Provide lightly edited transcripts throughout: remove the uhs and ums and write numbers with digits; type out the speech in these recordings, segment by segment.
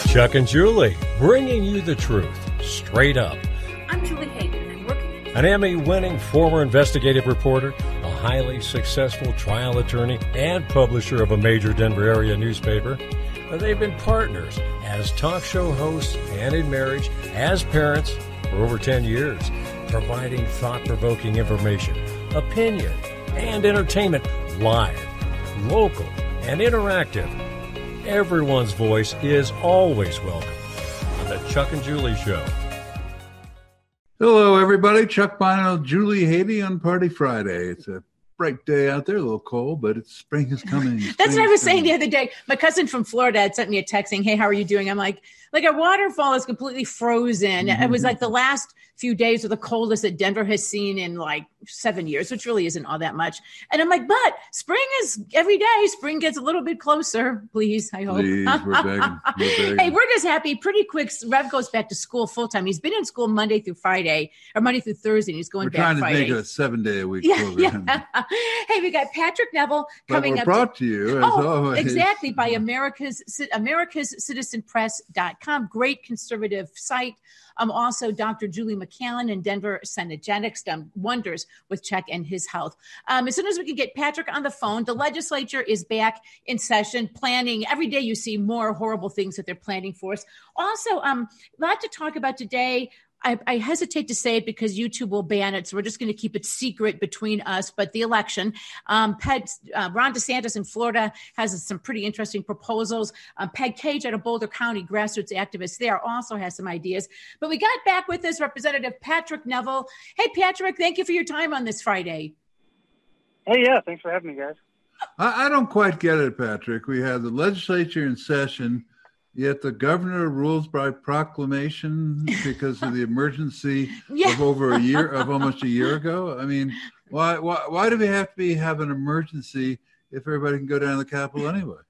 Chuck and Julie, bringing you the truth, straight up. I'm Julie Hayden, and I'm working An Emmy-winning former investigative reporter, a highly successful trial attorney, and publisher of a major Denver area newspaper. They've been partners as talk show hosts and in marriage, as parents for over 10 years, providing thought-provoking information, opinion, and entertainment live, local, and interactive. Everyone's voice is always welcome on the Chuck and Julie Show. Hello, everybody. Chuck Bonnell, Julie Haiti on Party Friday. It's a bright day out there, a little cold, but spring is coming. That's what I was saying the other day. My cousin from Florida had sent me a text saying, hey, how are you doing? I'm like a waterfall is completely frozen. Mm-hmm. It was like the last few days were the coldest that Denver has seen in like 7 years, which really isn't all that much. And I'm like, but spring is every day. Spring gets a little bit closer, please, I hope. Please, we're begging. Hey, we're just happy. Pretty quick, Rev goes back to school full-time. He's been in school Monday through Friday, or Monday through Thursday, and he's going back Friday. We're trying to make it a 7-day-a-week program. Yeah. Hey, we got Patrick Neville coming up. Brought to you, as always. Exactly, by AmericasCitizenPress.com. Great conservative site. Also, Dr. Julie McCallan in Denver Senegenics done wonders with Chuck and his health. As soon as we can get Patrick on the phone, the legislature is back in session planning. Every day you see more horrible things that they're planning for us. Also, a lot to talk about today. I hesitate to say it because YouTube will ban it, so we're just going to keep it secret between us. But the election, Ron DeSantis in Florida has some pretty interesting proposals. Peg Cage out of Boulder County, grassroots activist there, also has some ideas. But we got back with us Representative Patrick Neville. Hey, Patrick, thank you for your time on this Friday. Hey, yeah, thanks for having me, guys. I don't quite get it, Patrick. We have the legislature in session, yet the governor rules by proclamation because of the emergency of almost a year ago. I mean, why do we have to have an emergency if everybody can go down to the Capitol anyway?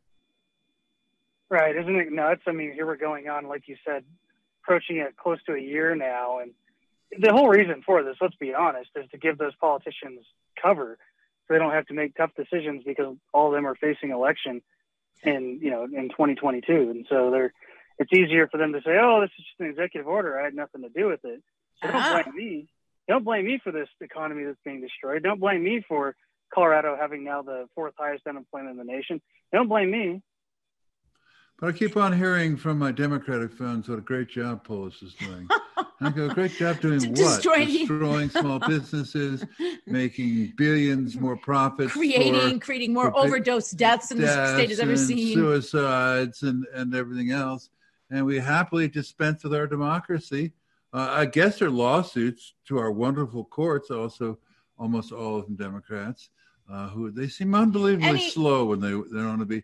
Right. Isn't it nuts? I mean, here we're going on, like you said, approaching it close to a year now. And the whole reason for this, let's be honest, is to give those politicians cover so they don't have to make tough decisions because all of them are facing election in 2022. And so it's easier for them to say, oh, this is just an executive order. I had nothing to do with it. So don't blame me. Don't blame me for this economy that's being destroyed. Don't blame me for Colorado having now the 4th highest unemployment in the nation. Don't blame me. But I keep on hearing from my Democratic friends what a great job Polis is doing. I go, great job doing what? Destroying small businesses, making billions more profits. Creating more overdose deaths than the state has ever seen. Suicides and everything else. And we happily dispense with our democracy. I guess there are lawsuits to our wonderful courts, also almost all of them Democrats, who they seem unbelievably slow when they don't want to be.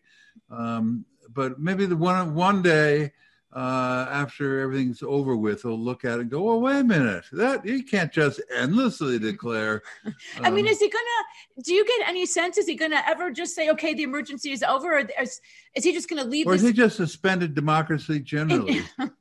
But maybe the one day after everything's over with, they'll look at it and go, well, wait a minute, that you can't just endlessly declare. I mean, do you get any sense, is he going to ever just say, okay, the emergency is over? Or is he just going to leave? Or has he just suspended democracy generally?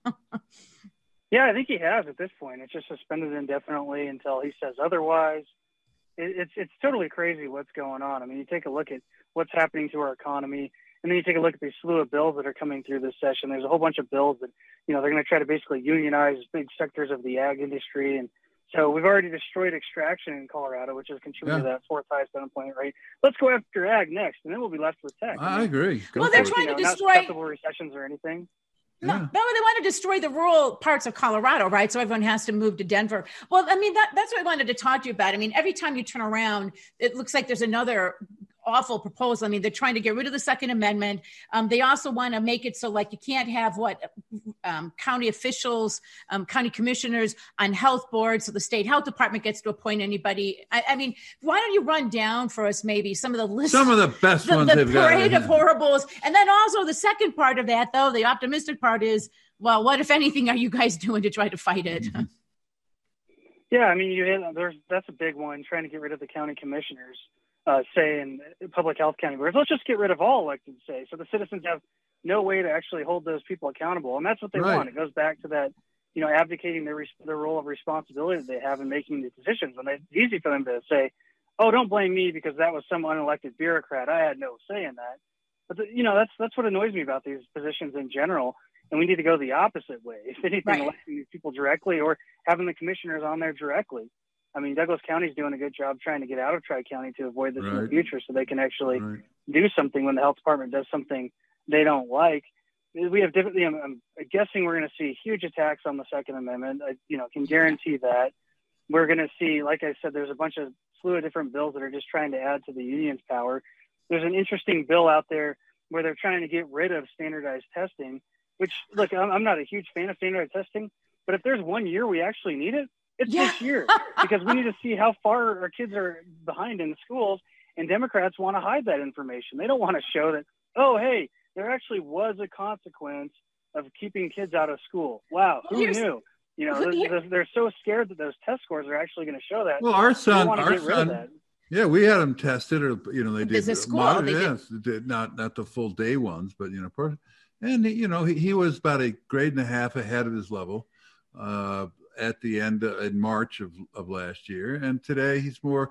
Yeah, I think he has at this point. It's just suspended indefinitely until he says otherwise. It's totally crazy what's going on. I mean, you take a look at what's happening to our economy, and then you take a look at these slew of bills that are coming through this session. There's a whole bunch of bills that, they're going to try to basically unionize big sectors of the ag industry. And so we've already destroyed extraction in Colorado, which has contributed to that 4th highest unemployment rate. Let's go after ag next, and then we'll be left with tech. I agree. They're trying to destroy not acceptable recessions or anything. No, they want to destroy the rural parts of Colorado, right? So everyone has to move to Denver. Well, I mean, that's what I wanted to talk to you about. I mean, every time you turn around, it looks like there's another awful proposal. I mean, they're trying to get rid of the Second Amendment. They also want to make it so like you can't have county officials, county commissioners on health boards. So the state health department gets to appoint anybody. I mean, why don't you run down for us maybe some of the lists, some of the best ones they've got. The parade of horribles. And then also the second part of that, though, the optimistic part is, well, what, if anything, are you guys doing to try to fight it? Mm-hmm. Yeah, I mean, that's a big one, trying to get rid of the county commissioners. Say in public health categories, let's just get rid of all elected say. So the citizens have no way to actually hold those people accountable. And that's what they want. It goes back to that, advocating their role of responsibility that they have in making the decisions. And it's easy for them to say, oh, don't blame me because that was some unelected bureaucrat. I had no say in that. But that's what annoys me about these positions in general. And we need to go the opposite way. If anything, Right. electing these people directly or having the commissioners on there directly. I mean, Douglas County's doing a good job trying to get out of Tri-County to avoid this in the future, so they can actually do something when the health department does something they don't like. We have different. I'm guessing we're going to see huge attacks on the Second Amendment. I can guarantee that. We're going to see, like I said, there's a slew of different bills that are just trying to add to the union's power. There's an interesting bill out there where they're trying to get rid of standardized testing, which, look, I'm not a huge fan of standardized testing, but if there's 1 year we actually need it, it's this year, because we need to see how far our kids are behind in the schools, and Democrats want to hide that information. They don't want to show that, oh, hey, there actually was a consequence of keeping kids out of school. Wow, who knew? They're so scared that those test scores are actually going to show that. Well, our son, yeah, we had them tested, or they did business school. Yes, did not the full day ones, but and he was about a grade and a half ahead of his level at the end in March of last year, and today he's more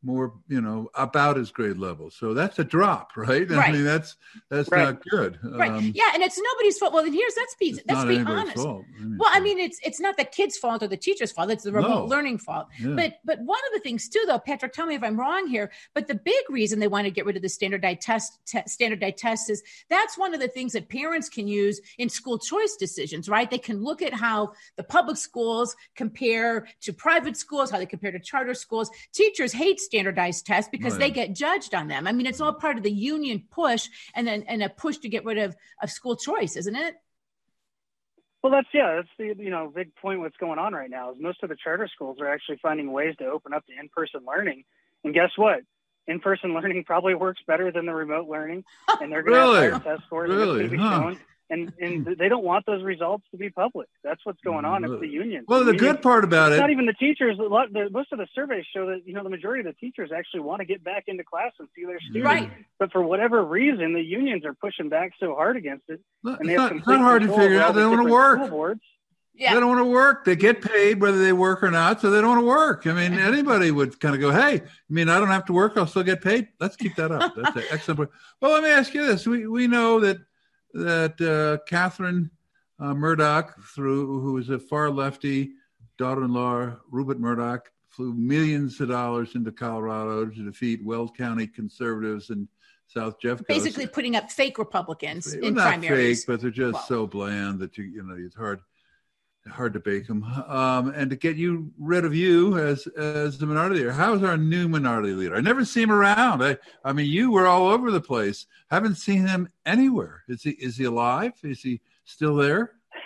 about his grade level. So that's a drop, right? I mean, that's right. Not good. Right. And it's nobody's fault. Well, let's be honest. Fault. It's not the kid's fault or the teacher's fault. It's the remote learning fault. Yeah. But one of the things too, though, Patrick, tell me if I'm wrong here, but the big reason they want to get rid of the standardized test is that's one of the things that parents can use in school choice decisions, right? They can look at how the public schools compare to private schools, how they compare to charter schools. Teachers hate standardized tests because they get judged on them. I mean, it's all part of the union push and a push to get rid of school choice, isn't it? Well, that's the big point. What's going on right now is most of the charter schools are actually finding ways to open up to in-person learning. And guess what? In-person learning probably works better than the remote learning, and they're going to have higher test scores. Really? Be shown. And they don't want those results to be public. That's what's going on. It's the union. Well, the good part about it's it, not even the teachers. Most of the surveys show that the majority of the teachers actually want to get back into class and see their students. Right. But for whatever reason, the unions are pushing back so hard against it. And they have it's not hard to figure out. They don't want to work. Yeah. They don't want to work. They get paid whether they work or not, so they don't want to work. I mean, anybody would kind of go, hey, I don't have to work. I'll still get paid. Let's keep that up. That's an excellent point. Well, let me ask you this. We know that Catherine Murdoch, who is a far lefty daughter-in-law, Rupert Murdoch, flew millions of dollars into Colorado to defeat Weld County conservatives in South Jeffco. Basically putting up fake Republicans in not primaries. Fake, but they're just so bland that it's hard to bake them. And to get rid of you as the minority leader. How's our new minority leader? I never see him around. I mean, you were all over the place. Haven't seen him anywhere. Is he alive? Is he still there?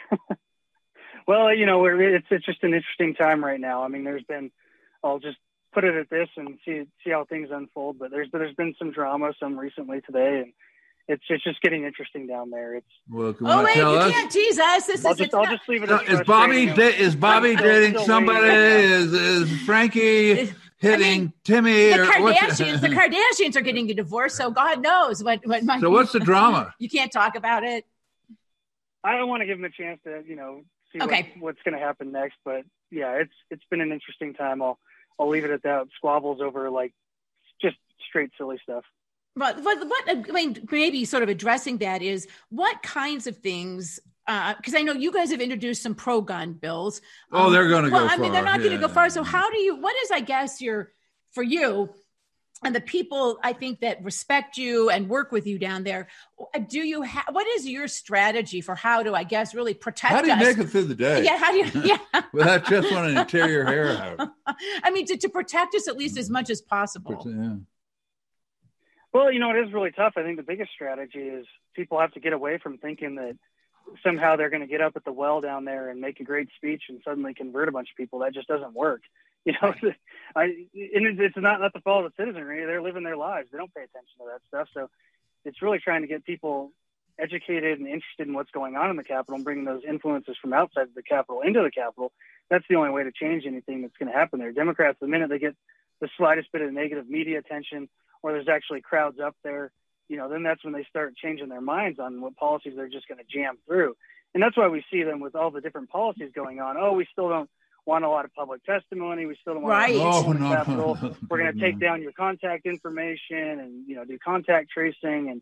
Well, it's just an interesting time right now. I mean, I'll just put it at this and see how things unfold. But there's been some drama, some recently today, and it's just getting interesting down there. You can't tease us. I'll just leave it. Is Bobby dating somebody? Is Frankie hitting Timmy? The Kardashians are getting a divorce, so God knows what might. So what's the drama? You can't talk about it. I don't want to give him a chance to see what's going to happen next. But yeah, it's been an interesting time. I'll leave it at that. Squabbles over just straight silly stuff. But maybe sort of addressing that is what kinds of things, because I know you guys have introduced some pro-gun bills. They're going to go far. I mean, they're not going to go far. So what is, I guess, for you and the people, I think, that respect you and work with you down there, what is your strategy for how to, I guess, really protect us? How do you make it through the day? Yeah, how do you, without just wanting to tear your hair out? I mean, to protect us at least as much as possible. Yeah. Well, it is really tough. I think the biggest strategy is people have to get away from thinking that somehow they're going to get up at the well down there and make a great speech and suddenly convert a bunch of people. That just doesn't work. It's not the fault of the citizenry. They're living their lives. They don't pay attention to that stuff. So it's really trying to get people educated and interested in what's going on in the Capitol and bringing those influences from outside the Capitol into the Capitol. That's the only way to change anything that's going to happen there. Democrats, the minute they get the slightest bit of negative media attention, or there's actually crowds up there, then that's when they start changing their minds on what policies they're just going to jam through. And that's why we see them with all the different policies going on. Oh, we still don't want a lot of public testimony. We still don't want Capital. We're going to take down your contact information and, do contact tracing. And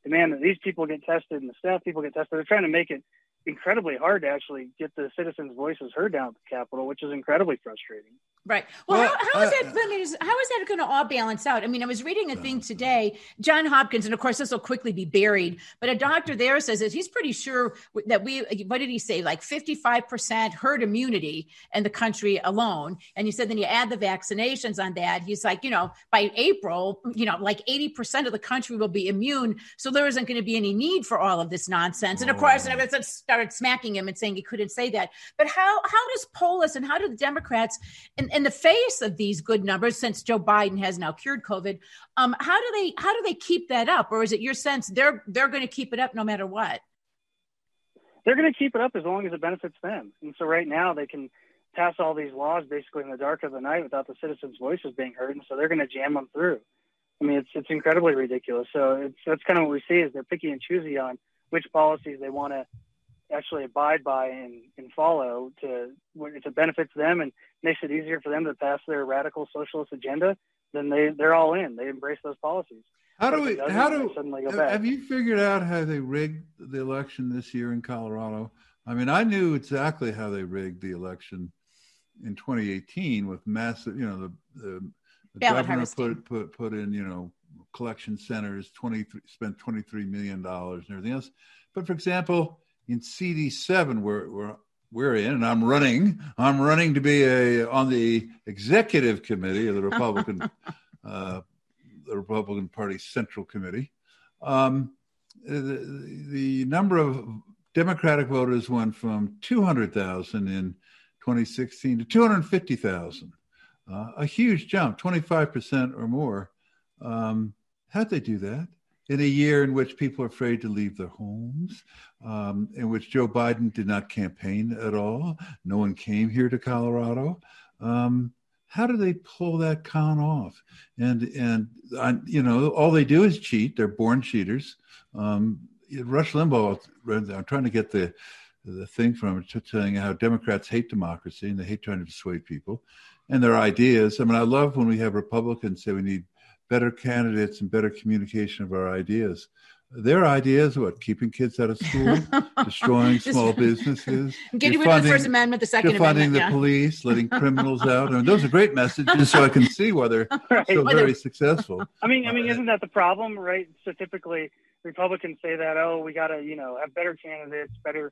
demand that these people get tested and the staff people get tested. They're trying to make it incredibly hard to actually get the citizens' voices heard down at the Capitol, which is incredibly frustrating. Right. Well, how is that? I mean, how is that going to all balance out? I mean, I was reading a thing today, John Hopkins, and of course this will quickly be buried, but a doctor there says that he's pretty sure that what did he say? Like 55% herd immunity in the country alone. And he said, then you add the vaccinations on that. He's like, by April, like 80% of the country will be immune. So there isn't going to be any need for all of this nonsense. And of course, and everyone started smacking him and saying he couldn't say that. But how does Polis and how do the Democrats in the face of these good numbers, since Joe Biden has now cured COVID, how do they keep that up? Or is it your sense they're going to keep it up no matter what? They're going to keep it up as long as it benefits them. And so right now they can pass all these laws basically in the dark of the night without the citizens' voices being heard. And so they're going to jam them through. I mean, it's incredibly ridiculous. So that's kind of what we see is they're picky and choosy on which policies they want to actually abide by and follow if it benefits them and makes it easier for them to pass their radical socialist agenda, then they're all in. They embrace those policies. Have you figured out how they rigged the election this year in Colorado? I mean, I knew exactly how they rigged the election in 2018 with massive, the governor put in, collection centers, spent $23 million and everything else. But for example, in CD7, we're in, and I'm running to be on the executive committee of the Republican Party Central Committee. The number of Democratic voters went from 200,000 in 2016 to 250,000, a huge jump, 25% or more. How'd they do that? In a year in which people are afraid to leave their homes, in which Joe Biden did not campaign at all. No one came here to Colorado. How do they pull that con off? And all they do is cheat. They're born cheaters. Rush Limbaugh, I'm trying to get the thing from it, telling how Democrats hate democracy and they hate trying to dissuade people and their ideas. I mean, I love when we have Republicans say we need better candidates and better communication of our ideas. Their ideas, keeping kids out of school, destroying small businesses, getting rid of the First Amendment, the Second Amendment, defunding the police, letting criminals out. I mean, those are great messages, so I can see why they're so very successful. I mean, isn't that the problem, right? So typically Republicans say that, we got to, have better candidates, better,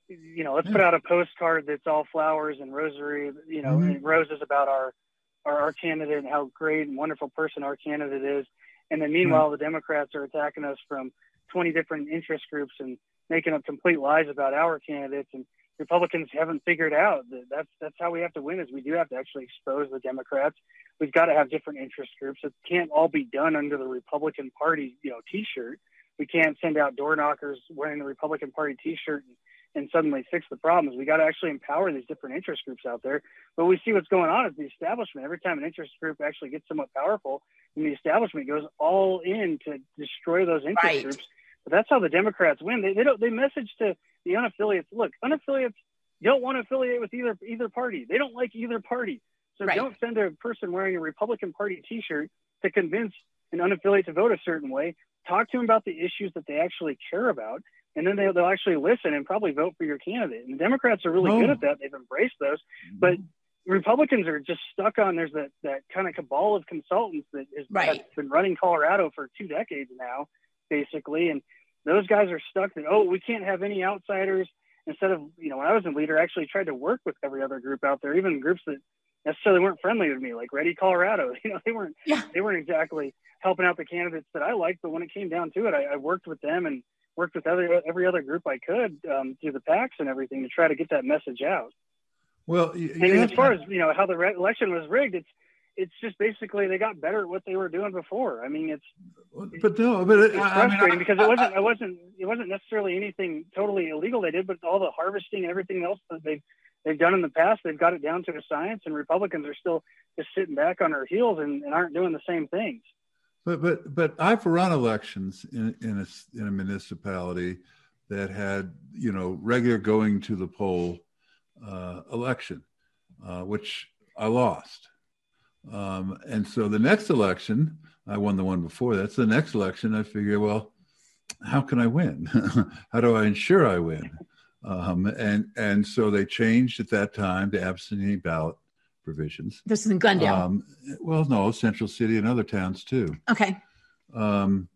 let's put out a postcard that's all flowers and rosary, and roses about our candidate and how great and wonderful person our candidate is. And then meanwhile, the Democrats are attacking us from 20 different interest groups and making up complete lies about our candidates. And Republicans haven't figured out that that's how we have to win is we do have to actually expose the Democrats. We've got to have different interest groups. It can't all be done under the Republican Party, T-shirt. We can't send out door knockers wearing the Republican Party T-shirt and suddenly fix the problems. We got to actually empower these different interest groups out there. But we see what's going on is the establishment. Every time an interest group actually gets somewhat powerful, and the establishment goes all in to destroy those interest groups. But that's how the Democrats win. They message to the unaffiliates. Look, unaffiliates don't want to affiliate with either party. They don't like either party. So don't send a person wearing a Republican Party T-shirt to convince an unaffiliate to vote a certain way. Talk to them about the issues that they actually care about. And then they'll actually listen and probably vote for your candidate. And the Democrats are really good at that. They've embraced those. But Republicans are just stuck on, there's that kind of cabal of consultants that has been running Colorado for 2 decades now, basically. And those guys are stuck that, we can't have any outsiders. Instead of, when I was in leader, I actually tried to work with every other group out there, even groups that necessarily weren't friendly with me, like Ready Colorado. They weren't exactly helping out the candidates that I liked. But when it came down to it, I worked with them and worked with every other group I could through the PACs and everything to try to get that message out. Well, as far as how the election was rigged, it's just basically they got better at what they were doing before. I mean, it's frustrating because it wasn't necessarily anything totally illegal they did, but all the harvesting and everything else that they've done in the past, they've got it down to a science, and Republicans are still just sitting back on their heels and aren't doing the same things. But I've run elections in a municipality that had regular going to the poll election, which I lost, and so the next election I won the one before that. So the next election I figured, how can I win? How do I ensure I win? And so they changed at that time the absentee ballot provisions. This is in Glendale. Well, no, Central City and other towns too. Okay. And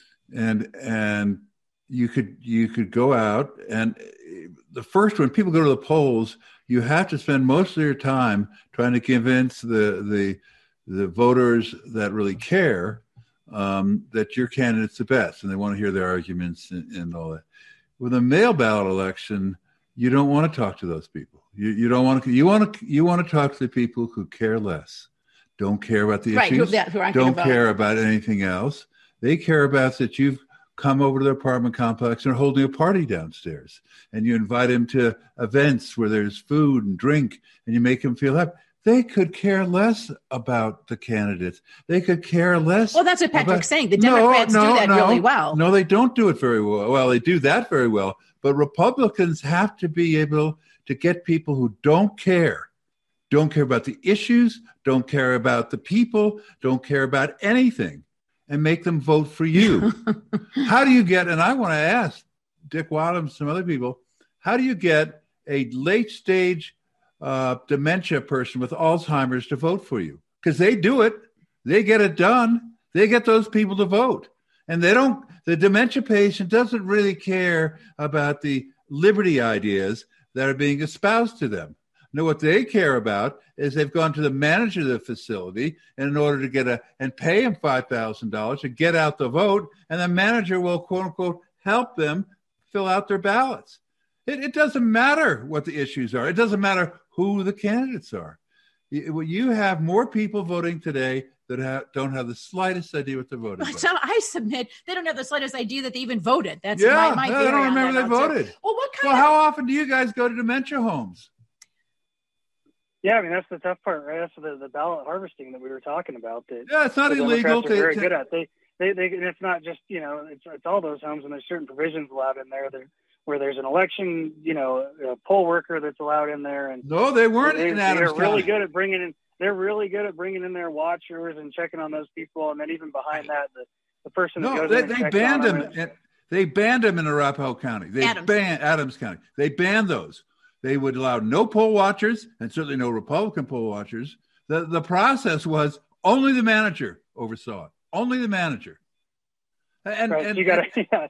you could go out, and the first, when people go to the polls, you have to spend most of your time trying to convince the voters that really care that your candidate's the best, and they want to hear their arguments and all that. With a mail ballot election, you don't want to talk to those people. You don't want to. You want to talk to the people who care less, don't care about the issues, don't care about anything else. They care about that you've come over to their apartment complex and are holding a party downstairs, and you invite them to events where there's food and drink, and you make them feel happy. They could care less about the candidates. They could care less. Well, that's what Patrick's saying. The Democrats do that really well. No, they don't do it very well. Well, they do that very well. But Republicans have to be able to get people who don't care about the issues, don't care about the people, don't care about anything, and make them vote for you. How do you get, and I want to ask Dick Wadham, some other people, how do you get a late stage dementia person with Alzheimer's to vote for you? Because they do it. They get it done. They get those people to vote. And the dementia patient doesn't really care about the liberty ideas that are being espoused to them. No, what they care about is they've gone to the manager of the facility, and in order to and pay him $5,000 to get out the vote, and the manager will, quote unquote, help them fill out their ballots. It doesn't matter what the issues are. It doesn't matter who the candidates are. You have more people voting today that don't have the slightest idea what they're voting about. So I submit they don't have the slightest idea that they even voted. That's my theory. They don't remember they voted. Well, how often do you guys go to dementia homes? Yeah, I mean, that's the tough part, right? That's the ballot harvesting that we were talking about. It's not illegal. They're very good at. They and it's not just, it's all those homes, and there's certain provisions allowed in there where there's an election, a poll worker that's allowed in there. And no, they weren't in Adams County. They're really good at bringing in. They're really good at bringing in their watchers and checking on those people, and then even behind that, the person that goes in they banned them. They banned them in Arapahoe County. Adams County. They banned those. They would allow no poll watchers, and certainly no Republican poll watchers. The process was only the manager oversaw it. Only the manager. And you got to,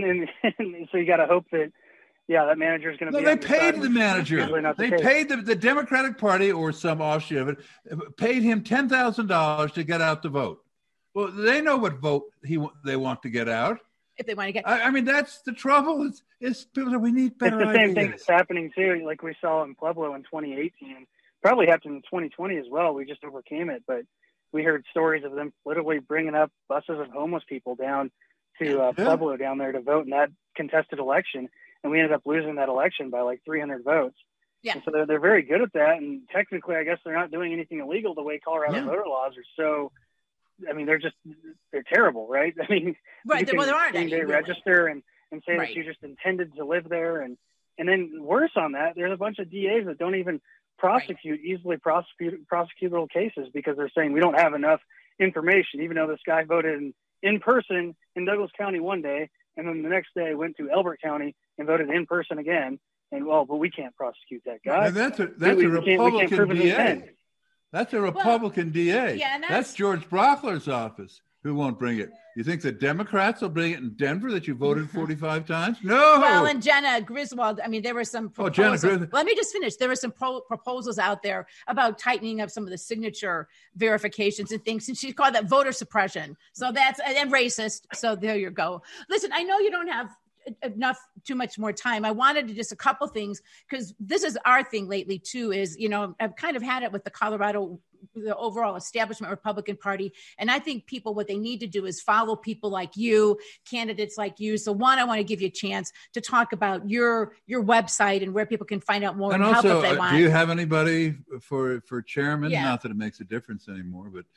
so you got to hope that. Yeah, that manager is going to be. No, they paid the manager. They paid the Democratic Party or some offshoot of it, paid him $10,000 to get out the vote. Well, they know what vote they want to get out. If they want to get, I mean, that's the trouble. Is people we need better. It's the same thing that's happening too, like we saw in Pueblo in 2018. Probably happened in 2020 as well. We just overcame it, but we heard stories of them literally bringing up buses of homeless people down to Pueblo down there to vote in that contested election. And we ended up losing that election by like 300 votes. Yeah. And so they're very good at that. And technically, I guess they're not doing anything illegal the way Colorado voter laws are. So, I mean, they're terrible, right? I mean, right. Well, there aren't any. They register and say that you just intended to live there. And then worse on that, there's a bunch of DAs that don't even prosecute easily prosecutable cases because they're saying we don't have enough information, even though this guy voted in person in Douglas County one day, and then the next day went to Elbert County and voted in person again. And but we can't prosecute that guy. And that's a Republican DA. That's a Republican DA. Yeah, that's George Brockler's office who won't bring it. You think the Democrats will bring it in Denver that you voted 45 times? No. Well, and Jenna Griswold, I mean, there were some proposals. Let me just finish. There were some proposals out there about tightening up some of the signature verifications and things, and she called that voter suppression. So that's and racist. So there you go. Listen, I know you don't have too much more time. I wanted to just a couple things because this is our thing lately too, is, I've kind of had it with the overall establishment Republican Party. And I think what they need to do is follow people like you, candidates like you. So I want to give you a chance to talk about your website and where people can find out more and also, help if they want. Do you have anybody for chairman? Yeah. Not that it makes a difference anymore, but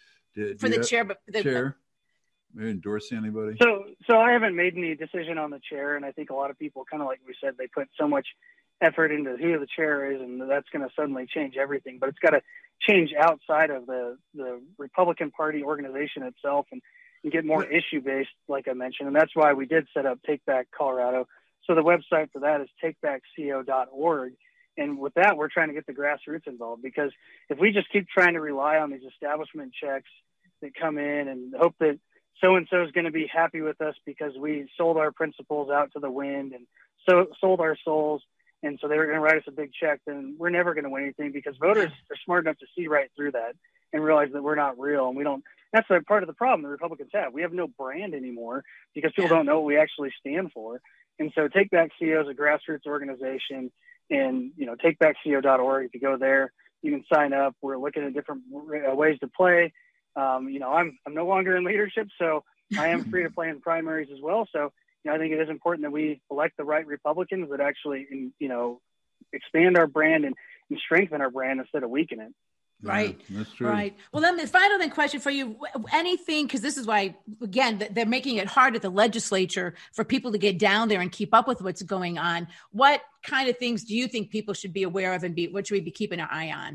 chair. Maybe endorse anybody? So I haven't made any decision on the chair, and I think a lot of people, kind of like we said, they put so much effort into who the chair is, and that's going to suddenly change everything. But it's got to change outside of the Republican Party organization itself. And and get more issue-based, like I mentioned. And that's why we did set up Take Back Colorado. So the website for that is takebackco.org. And with that, we're trying to get the grassroots involved, because if we just keep trying to rely on these establishment checks that come in and hope that so-and-so is going to be happy with us because we sold our principles out to the wind and so sold our souls, and so they were going to write us a big check, then we're never going to win anything, because voters are smart enough to see right through that and realize that we're not real. And we don't, that's part of the problem the Republicans have. We have no brand anymore because people don't know what we actually stand for. And so Take Back CO is a grassroots organization, and, takebackco.org, if you go there, you can sign up. We're looking at different ways to play. I'm no longer in leadership, so I am free to play in primaries as well. So, I think it is important that we elect the right Republicans that actually, expand our brand and strengthen our brand instead of weaken it. Right. Yeah, that's true. Right. Well, then the final question for you, anything, because this is why, again, they're making it hard at the legislature for people to get down there and keep up with what's going on. What kind of things do you think people should be aware of, and what should we be keeping an eye on?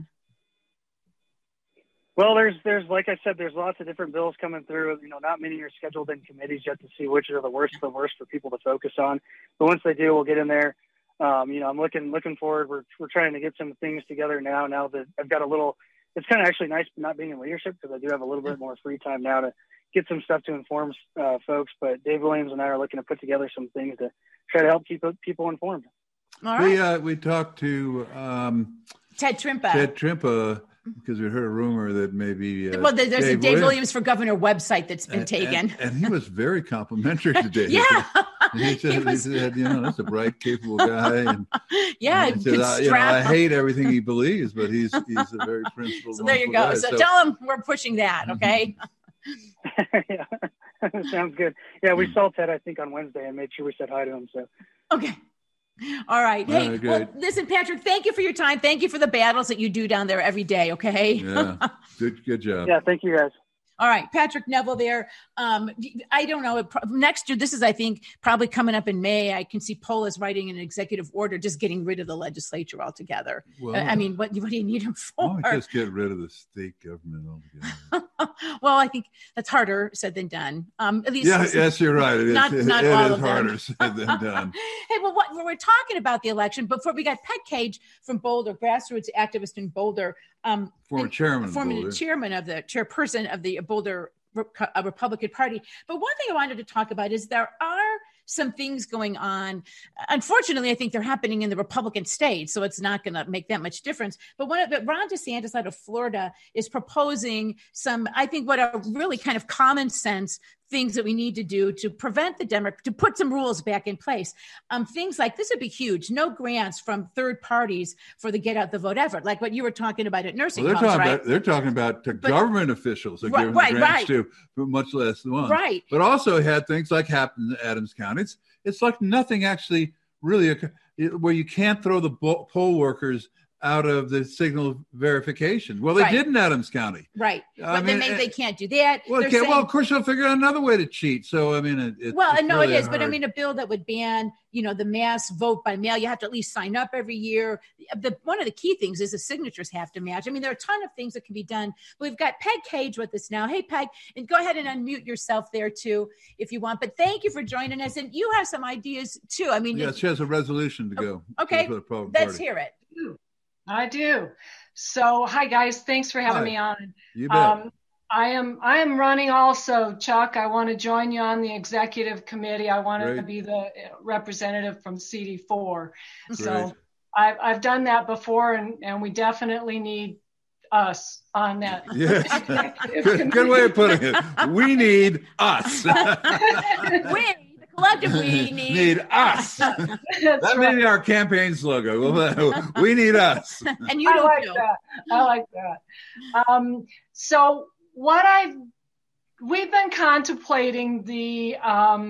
Well, there's like I said, there's lots of different bills coming through. Not many are scheduled in committees yet to see which are the worst of the worst for people to focus on. But once they do, we'll get in there. I'm looking forward. We're trying to get some things together now that I've got a little. It's kind of actually nice not being in leadership, because I do have a little bit more free time now to get some stuff to inform folks. But Dave Williams and I are looking to put together some things to try to help keep people informed. All right. We talked to Ted Trimpa. Because we heard a rumor that maybe there's a Dave Williams for Governor website that's been taken. And he was very complimentary to Dave. Yeah. He said, that's a bright, capable guy. And, yeah. he said, I hate everything he believes, but he's a very principled. So there you go. Guy. So tell him we're pushing that, okay? Yeah. Sounds good. Yeah, we saw Ted, I think, on Wednesday, and made sure we said hi to him. So. Okay. All right. Hey, well, listen, Patrick, thank you for your time. Thank you for the battles that you do down there every day. Okay. Yeah. Good job. Yeah. Thank you, guys. All right. Patrick Neville there. I don't know. Next year, this is, I think, probably coming up in May. I can see Polis writing an executive order just getting rid of the legislature altogether. Well, I mean, what do you need him for? Just get rid of the state government altogether. Well, I think that's harder said than done. At least, yes, you're right. It not is all of harder them. said than done. Hey, well, we're talking about the election. Before we got Pet Cage from Boulder, grassroots activist in Boulder, former chairperson of the Boulder Republican Party. But one thing I wanted to talk about is there are some things going on. Unfortunately, I think they're happening in the Republican states, so it's not going to make that much difference. But Ron DeSantis out of Florida is proposing some, I think, what are really kind of common sense things that we need to do to prevent to put some rules back in place. Things like this would be huge. No grants from third parties for the get out the vote effort, like what you were talking about at nursing homes, right? They're talking about government officials that give grants to, but much less than one. Right. But also had things like happened in Adams County. It's like nothing actually really, where you can't throw the poll workers out of the signal verification. Well, they did in Adams County. Right. But they can't do that. Well, of course, they'll figure out another way to cheat. So, I mean, it is. Hard. But I mean, a bill that would ban, the mass vote by mail, you have to at least sign up every year. One of the key things is the signatures have to match. I mean, there are a ton of things that can be done. We've got Peg Cage with us now. Hey, Peg, and go ahead and unmute yourself there too, if you want. But thank you for joining us. And you have some ideas too. I mean, she has a resolution to go. Okay, let's hear it. I do. So, hi guys. Thanks for having me on. You bet. I am running also, Chuck. I want to join you on the executive committee. I want to be the representative from CD4. Great. So I've done that before, and we definitely need us on that. Yes. Good way of putting it. We need us. Collectively need us. That may be our campaign slogan. We need us. And you don't know. I like that. So we've been contemplating the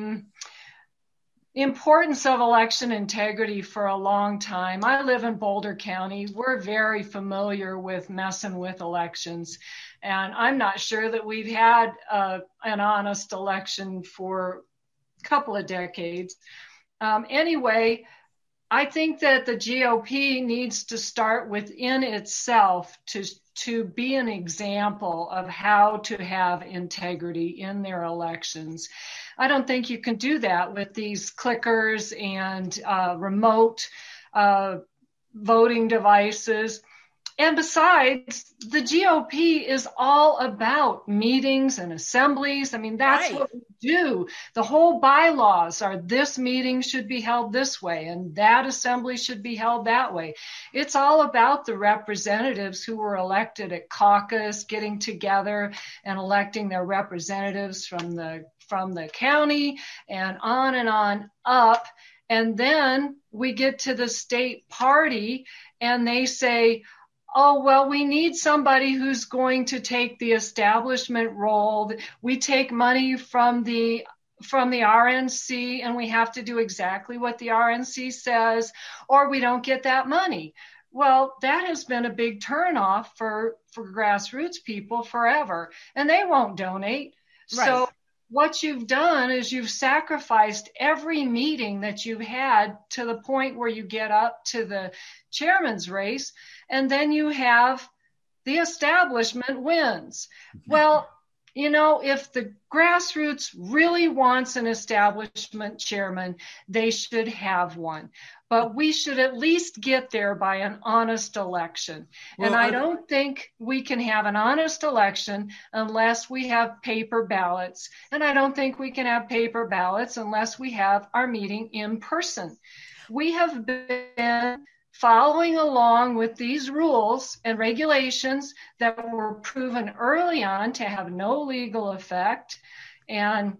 importance of election integrity for a long time. I live in Boulder County. We're very familiar with messing with elections. And I'm not sure that we've had an honest election for couple of decades. Anyway, I think that the GOP needs to start within itself to be an example of how to have integrity in their elections. I don't think you can do that with these clickers and remote voting devices. And besides, the GOP is all about meetings and assemblies. I mean, that's right. What we do. The whole bylaws are this meeting should be held this way and that assembly should be held that way. It's all about the representatives who were elected at caucus, getting together and electing their representatives from the county and on up. And then we get to the state party and they say, oh, well, we need somebody who's going to take the establishment role. We take money from the RNC and we have to do exactly what the RNC says, or we don't get that money. Well, that has been a big turnoff for grassroots people forever, and they won't donate. Right. So what you've done is you've sacrificed every meeting that you've had to the point where you get up to the chairman's race, and then you have the establishment wins. Well, you know, if the grassroots really wants an establishment chairman, they should have one. But we should at least get there by an honest election. Well, and I don't think we can have an honest election unless we have paper ballots. And I don't think we can have paper ballots unless we have our meeting in person. We have been following along with these rules and regulations that were proven early on to have no legal effect. And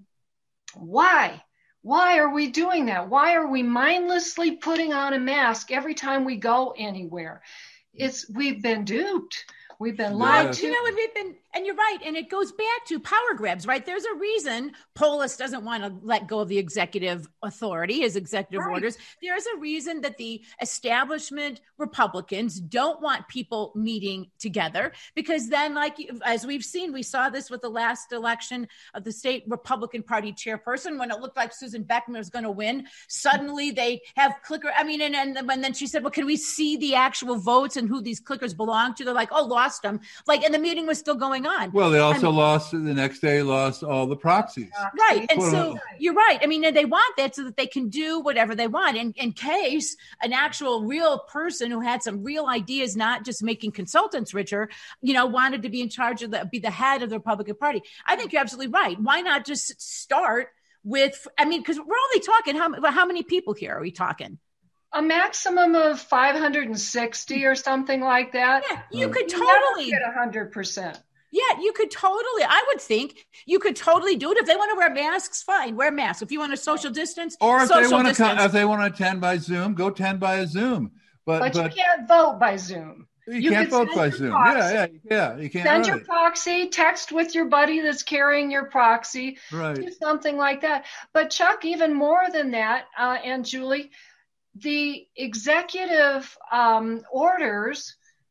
why? Why are we doing that? Why are we mindlessly putting on a mask every time we go anywhere? We've been duped. We've been lied to. You know what, and you're right. And it goes back to power grabs, right? There's a reason Polis doesn't want to let go of the executive authority, his executive orders. There's a reason that the establishment Republicans don't want people meeting together, because then, like, as we've seen, we saw this with the last election of the state Republican Party chairperson, when it looked like Susan Beckman was going to win. Suddenly they have clicker. I mean, and then she said, well, can we see the actual votes and who these clickers belong to? They're like, oh, lost them. Like, and the meeting was still going on. Well, they also lost the next day, lost all the proxies. Right. And so you're right. I mean, and they want that so that they can do whatever they want in case an actual real person who had some real ideas, not just making consultants richer, you know, wanted to be in charge of be the head of the Republican Party. I think you're absolutely right. Why not just start with, I mean, because we're only talking, how many people here are we talking? A maximum of 560 or something like that. Yeah, you could totally get 100%. Yeah, you could totally. I would think you could totally do it. If they want to wear masks, fine, wear masks. If you want to social distance, or if they want to attend by Zoom, go attend by a Zoom. But you can't vote by Zoom. You can't vote by Zoom. Yeah. You can't send your proxy, text with your buddy that's carrying your proxy. Right. Do something like that. But Chuck, even more than that, and Julie, the executive orders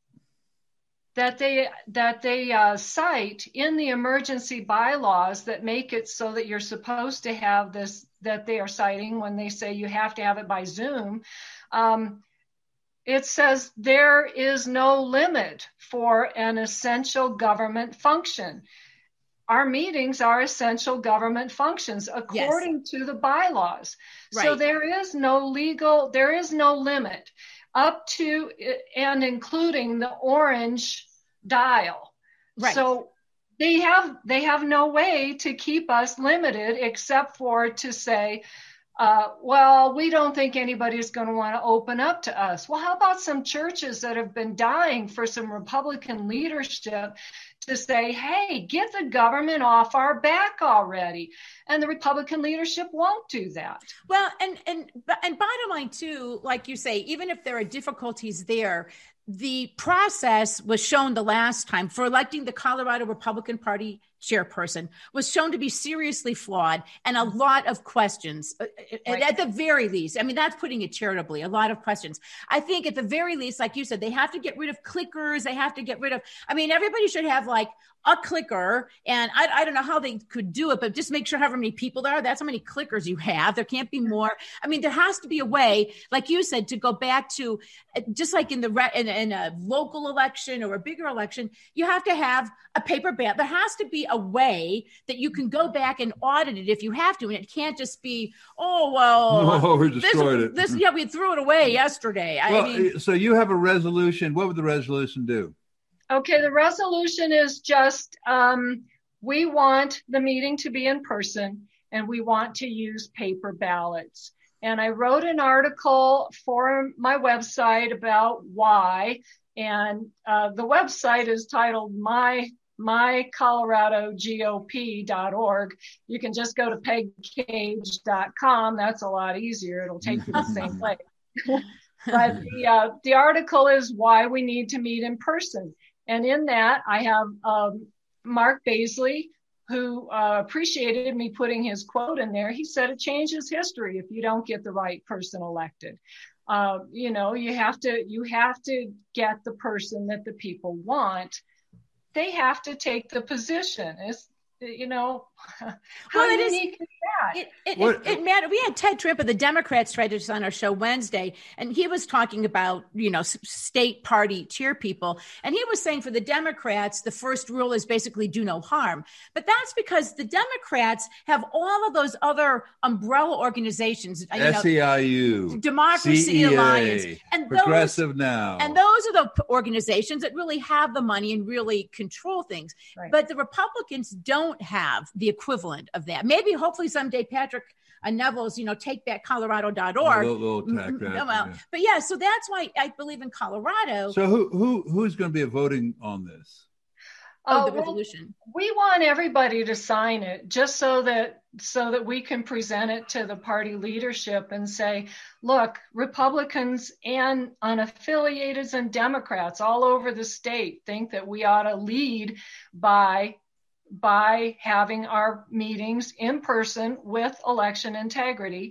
that they cite in the emergency bylaws that make it so that you're supposed to have this, that they are citing when they say you have to have it by Zoom. It says there is no limit for an essential government function. Our meetings are essential government functions according to the bylaws. Right. So there is no limit up to and including the orange dial. Right. So they have no way to keep us limited except for to say, well, we don't think anybody's going to want to open up to us. Well, how about some churches that have been dying for some Republican leadership to say, hey, get the government off our back already? And the Republican leadership won't do that. Well, and bottom line too, like you say, even if there are difficulties there, the process was shown the last time for electing the Colorado Republican Party chairperson was shown to be seriously flawed and a lot of questions. Right. At the very least, I mean, that's putting it charitably, a lot of questions. I think at the very least, like you said, they have to get rid of clickers. They have to get rid of, I mean, everybody should have like a clicker, and I don't know how they could do it, but just make sure however many people there are, that's how many clickers you have. There can't be more. I mean, there has to be a way, like you said, to go back to just like in in a local election or a bigger election, you have to have a paper ballot. There has to be a way that you can go back and audit it if you have to. And it can't just be, we destroyed it. We threw it away yesterday. So you have a resolution. What would the resolution do? Okay, the resolution is just we want the meeting to be in person, and we want to use paper ballots. And I wrote an article for my website about why, and the website is titled mycoloradogop.org. You can just go to pegcage.com. That's a lot easier. It'll take you the same place. But the article is why we need to meet in person. And in that, I have Mark Baisley, who appreciated me putting his quote in there. He said it changes history if you don't get the right person elected. You have to get the person that the people want. They have to take the position. How unique is that? It mattered. We had Ted Tripp of the Democrats tried this on our show Wednesday, and he was talking about, state party cheer people. And he was saying for the Democrats, the first rule is basically do no harm. But that's because the Democrats have all of those other umbrella organizations, SEIU, Democracy CEA, Alliance, and Progressive Now. And those are the organizations that really have the money and really control things. Right. But the Republicans don't have the equivalent of that. Maybe, hopefully someday, Patrick Neville's, takebackcolorado.org. They'll attack that. But so that's why I believe in Colorado. So who's going to be voting on this? The resolution. We want everybody to sign it, just so that we can present it to the party leadership and say, look, Republicans and unaffiliateds and Democrats all over the state think that we ought to lead by having our meetings in person with election integrity.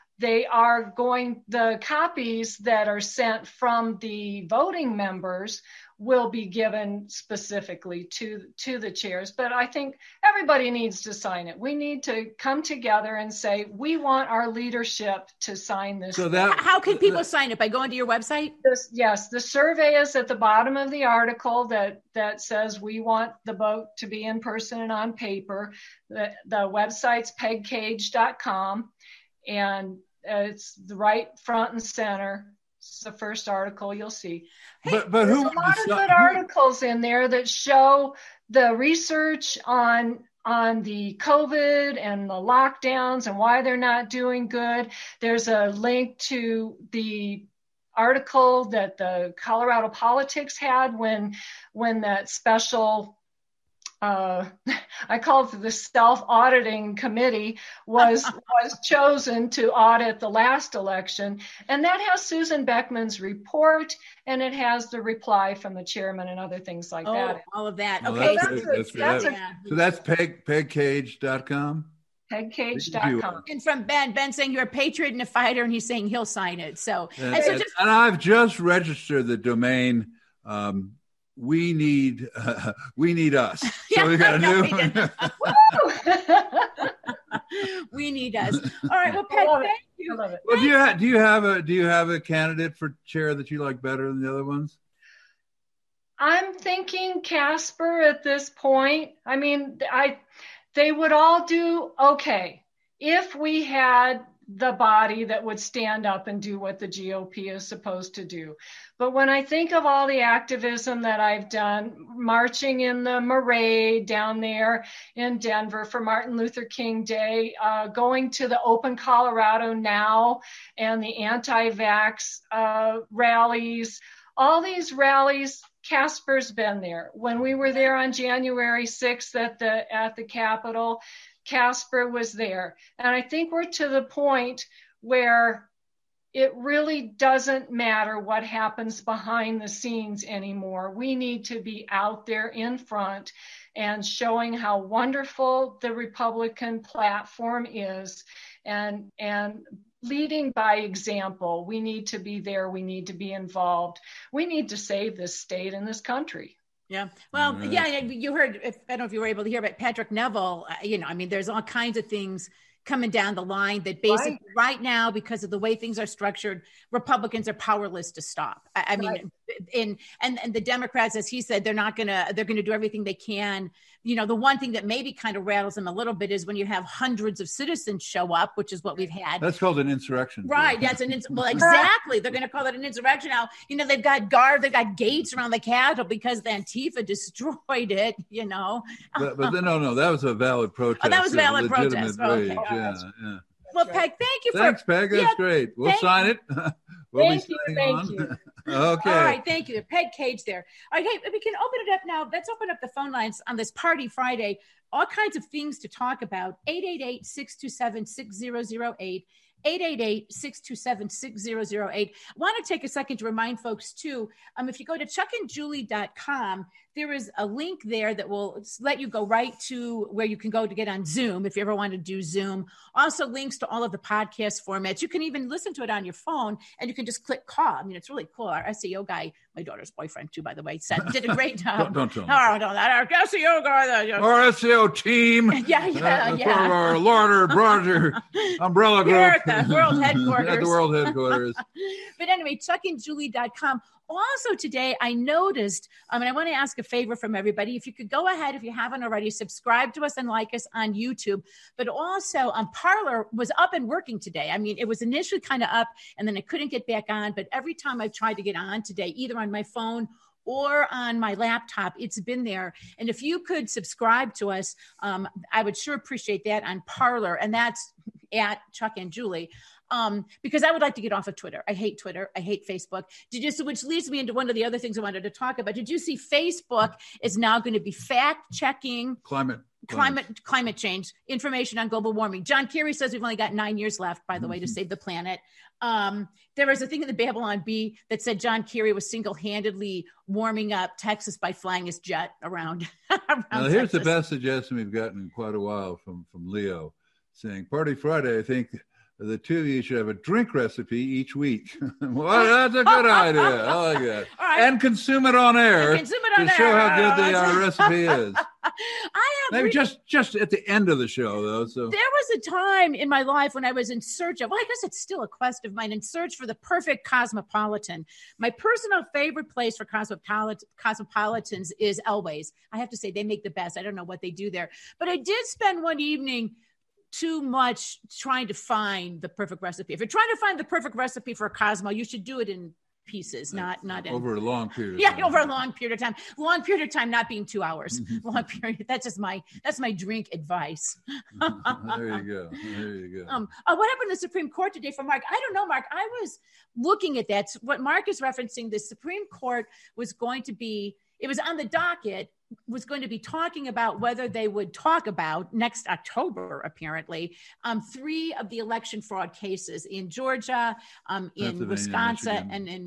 The copies that are sent from the voting members will be given specifically to the chairs. But I think everybody needs to sign it. We need to come together and say, we want our leadership to sign this. So how can people sign it? By going to your website? Yes. The survey is at the bottom of the article that says we want the vote to be in person and on paper. The website's pegcage.com, and it's the right front and center. It's the first article you'll see. But there's a lot of good articles in there that show the research on the COVID and the lockdowns and why they're not doing good. There's a link to the article that the Colorado Politics had when that special I call it the self-auditing committee was chosen to audit the last election. And that has Susan Beckman's report, and it has the reply from the chairman and other things like that. All of that. Okay. So that's pegcage.com? Pegcage.com. And from Ben saying you're a patriot and a fighter, and he's saying he'll sign it. And I've just registered the domain. We need us. So we got to We need us. All right. Well, Peg, thank you. I love it. Well, do you have a candidate for chair that you like better than the other ones? I'm thinking Casper at this point. I mean, they would all do okay if we had the body that would stand up and do what the GOP is supposed to do. But when I think of all the activism that I've done, marching in the Murray down there in Denver for Martin Luther King Day, going to the Open Colorado Now and the anti-vax rallies, all these rallies, Casper's been there. When we were there on January 6th at the Capitol, Casper was there. And I think we're to the point where it really doesn't matter what happens behind the scenes anymore. We need to be out there in front and showing how wonderful the Republican platform is and leading by example. We need to be there. We need to be involved. We need to save this state and this country. Yeah. Well, you heard, I don't know if you were able to hear, but Patrick Neville, there's all kinds of things coming down the line that basically right now, because of the way things are structured, Republicans are powerless to stop. I mean, and the Democrats, as he said, they're going to do everything they can. You know, the one thing that maybe kind of rattles them a little bit is when you have hundreds of citizens show up, which is what we've had. That's called an insurrection. Right. That's well, exactly. They're going to call it an insurrection now. You know, they've got gates around the Capitol because the Antifa destroyed it, you know. But no, that was a valid protest. Oh, that was a valid protest. Rage. Okay. Yeah. Well, Peg, thank you. Thanks, Peg. That's great. We'll sign it. Thank you. Okay. Okay. All right. Thank you. Peg Cage there. All right. Hey, we can open it up now. Let's open up the phone lines on this Party Friday. All kinds of things to talk about. 888-627-6008. 888-627-6008. Want to take a second to remind folks too, if you go to chuckandjulie.com, there is a link there that will let you go right to where you can go to get on Zoom if you ever want to do Zoom. Also links to all of the podcast formats. You can even listen to it on your phone and you can just click call. I mean, it's really cool. Our SEO guy, my daughter's boyfriend too, by the way, did a great job. don't tell me. Oh, no, that our SEO guy. Our SEO team. Yeah. For our larger, broader umbrella group. Here at the world headquarters. At the world headquarters. But anyway, chuckandjulie.com. Also today, I noticed, and I want to ask a favor from everybody. If you could go ahead, if you haven't already, subscribe to us and like us on YouTube. But also, Parler was up and working today. I mean, it was initially kind of up, and then I couldn't get back on. But every time I've tried to get on today, either on my phone or on my laptop, it's been there. And if you could subscribe to us, I would sure appreciate that on Parler. And that's at Chuck and Julie. Because I would like to get off of Twitter. I hate Twitter. I hate Facebook. Which leads me into one of the other things I wanted to talk about. Did you see Facebook is now going to be fact-checking climate change, information on global warming? John Kerry says we've only got 9 years left, by the way, to save the planet. There was a thing in the Babylon Bee that said John Kerry was single-handedly warming up Texas by flying his jet around. Now, here's the best suggestion we've gotten in quite a while from Leo, saying, Party Friday, I think the two of you should have a drink recipe each week. Well, that's a good idea. I like that. Right. And consume it on air to show how good the recipe is. Maybe just at the end of the show, though. So there was a time in my life when I was in search of, well, I guess it's still a quest of mine, in search for the perfect cosmopolitan. My personal favorite place for cosmopolitans is Elway's. I have to say, they make the best. I don't know what they do there. But I did spend one evening too much trying to find the perfect recipe. If you're trying to find the perfect recipe for a Cosmo, you should do it in pieces, not over a long period. Over a long period of time. Long period of time, not being 2 hours. Long period. That's my drink advice. There you go. What happened to the Supreme Court today for Mark? I don't know, Mark. I was looking at that. What Mark is referencing, the Supreme Court was going to be, it was on the docket, was going to be talking about whether they would talk about next October, apparently, 3 of the election fraud cases in Georgia, in Wisconsin,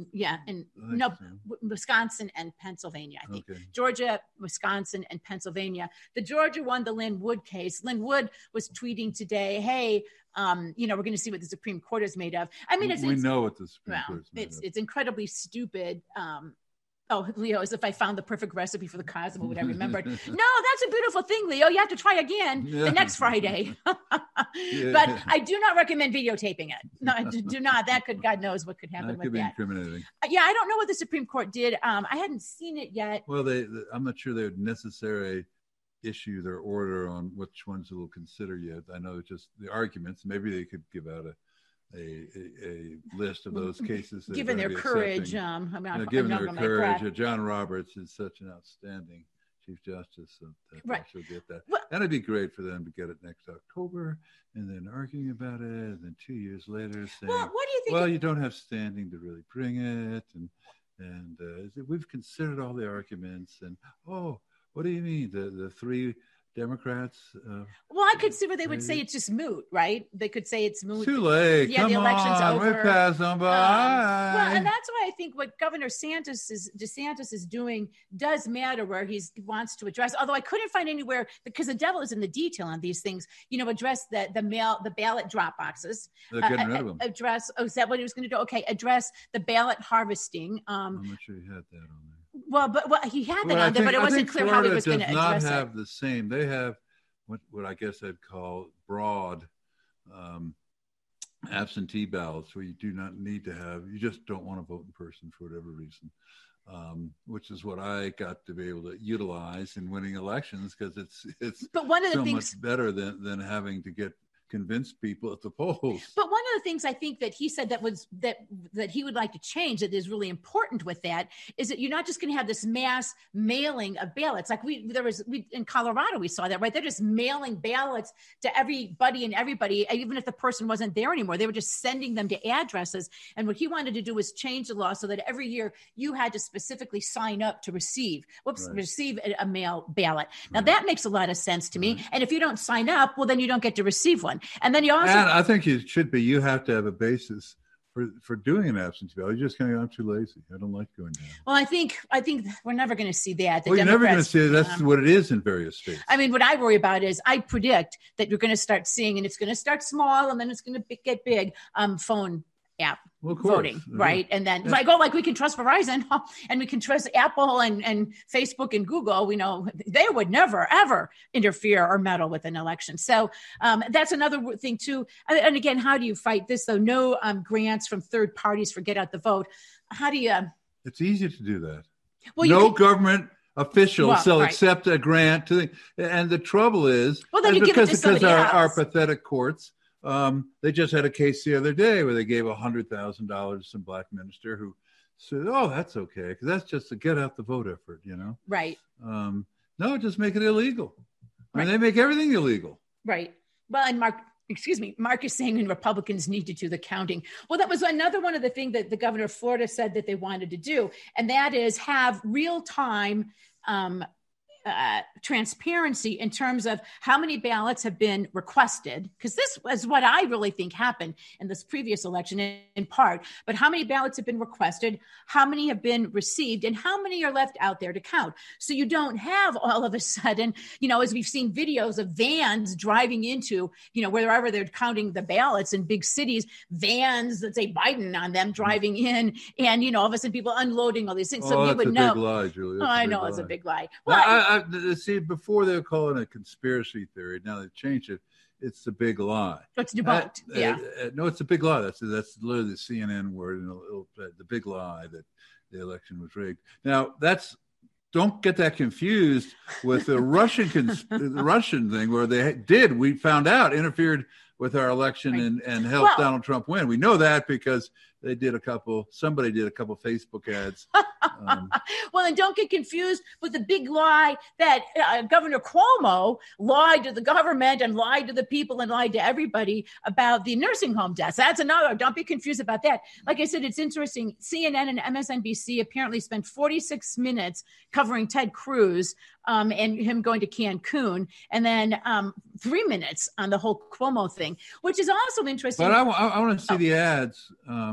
Wisconsin and Pennsylvania, I think. Okay. Georgia, Wisconsin, and Pennsylvania. The Georgia one, the Lynn Wood case. Lynn Wood was tweeting today, hey, we're going to see what the Supreme Court is made of. I mean, we know what the Supreme Court is made of. It's incredibly stupid. Leo, as if I found the perfect recipe for the Cosmo, would I remembered. No, that's a beautiful thing, Leo. You have to try again the next Friday. But I do not recommend videotaping it. No, do not. That could, God knows what could happen with that. That could be incriminating. I don't know what the Supreme Court did. I hadn't seen it yet. Well, I'm not sure they would necessarily issue their order on which ones they will consider yet. I know just the arguments. Maybe they could give out a list of those cases. Given their courage, given their courage, John Roberts is such an outstanding Chief Justice, so that she'll get that. Well, and it'd be great for them to get it next October, and then arguing about it, and then 2 years later saying, what do you think? Well, you don't have standing to really bring it, and we've considered all the arguments, and what do you mean the 3 Democrats? Well, I could see where they would say it's just moot, right? They could say it's moot. Too late. Yeah, the election's over. We're passed on by. Well, and that's why I think what Governor DeSantis is doing does matter, where he wants to address. Although I couldn't find anywhere, because the devil is in the detail on these things. Address the ballot drop boxes. They're getting rid of them. Address. Oh, is that what he was going to do? Okay, address the ballot harvesting. I'm not sure he had that on there. Well, but he had that on there, but it wasn't clear how he was going to address it. Does not have the same. They have what I guess I'd call broad absentee ballots where you do not need to have, you just don't want to vote in person for whatever reason, which is what I got to be able to utilize in winning elections, because it's but one of the so things much better than having to convince people at the polls. But one of the things I think that he said that he would like to change, that is really important with that, is that you're not just going to have this mass mailing of ballots. Like in Colorado, we saw that, right? They're just mailing ballots to everybody, even if the person wasn't there anymore. They were just sending them to addresses. And what he wanted to do was change the law so that every year you had to specifically sign up to receive a mail ballot. Now that makes a lot of sense to me. And if you don't sign up, well, then you don't get to receive one. And then you also, and I think it should be, you have to have a basis for doing an absentee ballot. You're just going, I'm too lazy, I don't like going down. Well, I think we're never going to see that. You're never going to see it. That's what it is in various states. I mean, what I worry about is I predict that you're going to start seeing, and it's going to start small and then it's going to get big, phone app voting, right? And then like we can trust Verizon and we can trust Apple and Facebook and Google. We know they would never, ever interfere or meddle with an election. So that's another thing too. And again, how do you fight this though? No grants from third parties for Get Out the Vote. How do you? It's easy to do that. Well, no government officials shall accept a grant and the trouble is, then you give it to somebody else. Our pathetic courts. They just had a case the other day where they gave $100,000 to some black minister who said, "Oh, that's okay, because that's just a get out the vote effort," Right. No, just make it illegal. I mean, they make everything illegal. Right. Well, and Mark is saying and Republicans need to do the counting. Well, that was another one of the things that the governor of Florida said that they wanted to do, and that is have real time transparency in terms of how many ballots have been requested, because this was what I really think happened in this previous election in part, but how many ballots have been requested, how many have been received, and how many are left out there to count. So you don't have all of a sudden, as we've seen videos of vans driving into, wherever they're counting the ballots in big cities, vans that say Biden on them driving in, and, all of a sudden people unloading all these things. So you would know. Big lie, Julie. I know it's a big lie. Well, see, before they were calling it a conspiracy theory, now they've changed it. It's a big lie. It's debunked. No, it's a big lie. That's literally the CNN word, the big lie that the election was rigged. Now, don't get that confused with the Russian thing where we found out, interfered with our election and helped Donald Trump win. We know that because somebody did a couple Facebook ads. Well, and don't get confused with the big lie that Governor Cuomo lied to the government and lied to the people and lied to everybody about the nursing home deaths. That's another. Don't be confused about that. Like I said, it's interesting. CNN and MSNBC apparently spent 46 minutes covering Ted Cruz and him going to Cancun, and then 3 minutes on the whole Cuomo thing, which is also interesting. But I want to see the ads.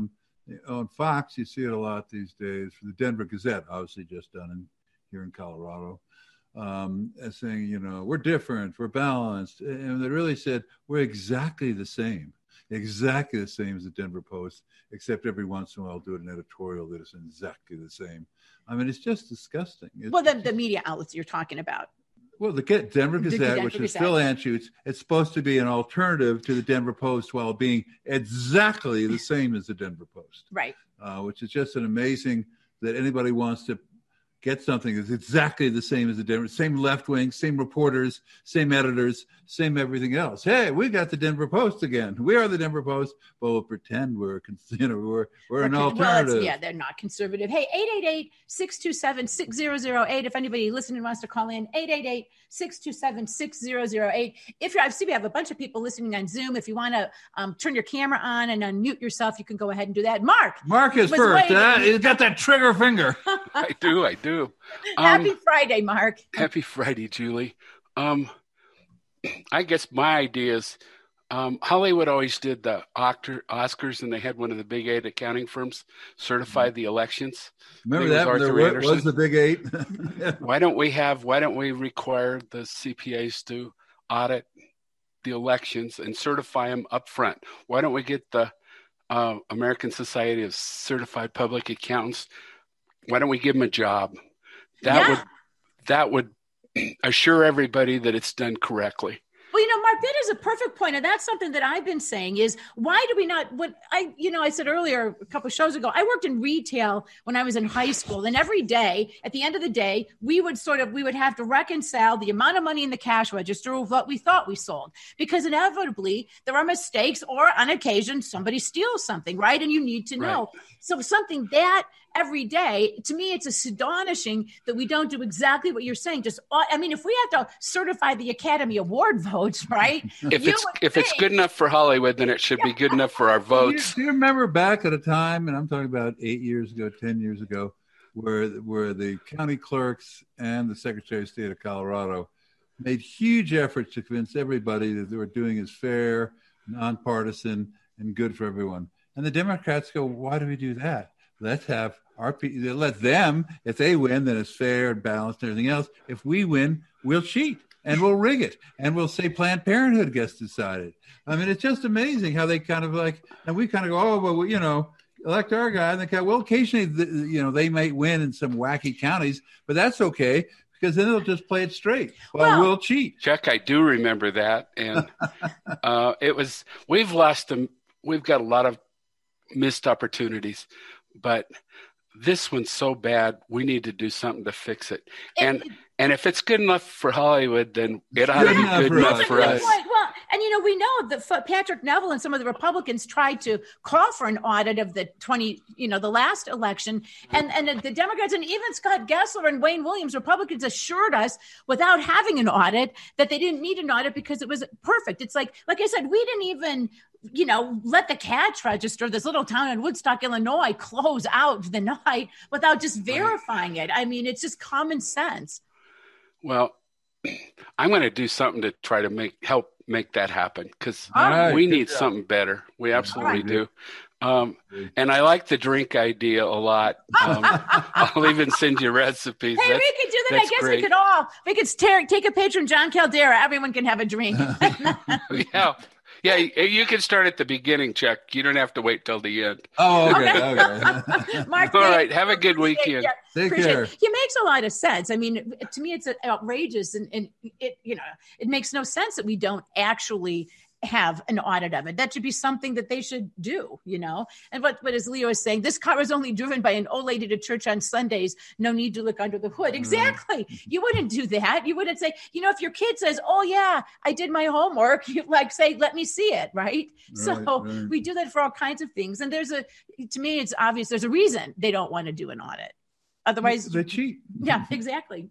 On Fox, you see it a lot these days. For the Denver Gazette, obviously just done here in Colorado, saying, we're different, we're balanced. And they really said, we're exactly the same as the Denver Post, except every once in a while do an editorial that is exactly the same. I mean, it's just disgusting. The media outlets you're talking about. Well, the Denver Gazette, which is Phil Anschutz, it's supposed to be an alternative to the Denver Post while being exactly the same as the Denver Post. Right. Which is just an amazing that anybody wants to get something that's exactly the same as the Denver, same left wing, same reporters, same editors, same everything else. Hey, we got the Denver Post again. We are the Denver Post, but we'll pretend we're an alternative. Well, they're not conservative. Hey, 888-627-6008. If anybody listening wants to call in, 888-627-6008. I see we have a bunch of people listening on Zoom. If you want to turn your camera on and unmute yourself, you can go ahead and do that. Mark is first. He's got that trigger finger. I do. Happy Friday, Mark. Happy Friday, Julie. I guess my idea is Hollywood always did the Oscars, and they had one of the big 8 accounting firms certify the elections. Remember that? Was the big 8? Why don't we require the CPAs to audit the elections and certify them up front? Why don't we get the American Society of Certified Public Accountants? Why don't we give them a job? That would assure everybody that it's done correctly. Well, Well, Mark, that is a perfect point. And that's something that I've been saying is why do we not, I said earlier, a couple of shows ago, I worked in retail when I was in high school. And every day, at the end of the day, we would have to reconcile the amount of money in the cash register with what we thought we sold. Because inevitably there are mistakes, or on occasion, somebody steals something, right? And you need to know. Right. So something that every day, to me, it's astonishing that we don't do exactly what you're saying. If we have to certify the Academy Award votes, right? If it's good enough for Hollywood, then it should be good enough for our votes. Do you remember back at a time, and I'm talking about 8 years ago, 10 years ago, where the county clerks and the Secretary of State of Colorado made huge efforts to convince everybody that they were doing is fair, nonpartisan, and good for everyone. And the Democrats go, why do we do that? Let's have let them, if they win, then it's fair and balanced and everything else. If we win, we'll cheat and we'll rig it and we'll say Planned Parenthood gets decided. I mean, it's just amazing how they kind of and we kind of go, oh, well, elect our guy. And they go, well, occasionally, they might win in some wacky counties, but that's okay because then they'll just play it straight. Well, we'll cheat. Chuck, I do remember that. And we've got a lot of missed opportunities. But this one's so bad, we need to do something to fix it. And if it's good enough for Hollywood, then it ought to be good enough for us. Well, and we know that Patrick Neville and some of the Republicans tried to call for an audit of the the last election, and the Democrats and even Scott Gessler and Wayne Williams, Republicans, assured us without having an audit that they didn't need an audit because it was perfect. It's like I said, we didn't even let the cash register, this little town in Woodstock, Illinois, close out the night without just verifying it. I mean, it's just common sense. Well, I'm going to do something to try to help make that happen because we need something better. We absolutely do. And I like the drink idea a lot. I'll even send you recipes. Hey, we can do that. I guess great. we could take a page from John Caldera. Everyone can have a drink. Yeah, you can start at the beginning, Chuck. You don't have to wait till the end. Oh, okay. Mark, all right. Have a good weekend. Take care. He makes a lot of sense. I mean, to me, it's outrageous, and it makes no sense that we don't actually have an audit of it. That should be something that they should do, And what as Leo is saying, this car is only driven by an old lady to church on Sundays. No need to look under the hood. Exactly. You wouldn't do that. You wouldn't say, if your kid says, oh yeah, I did my homework, you say, let me see it. Right. So we do that for all kinds of things. And to me, it's obvious there's a reason they don't want to do an audit. Otherwise, they cheat. Yeah, exactly.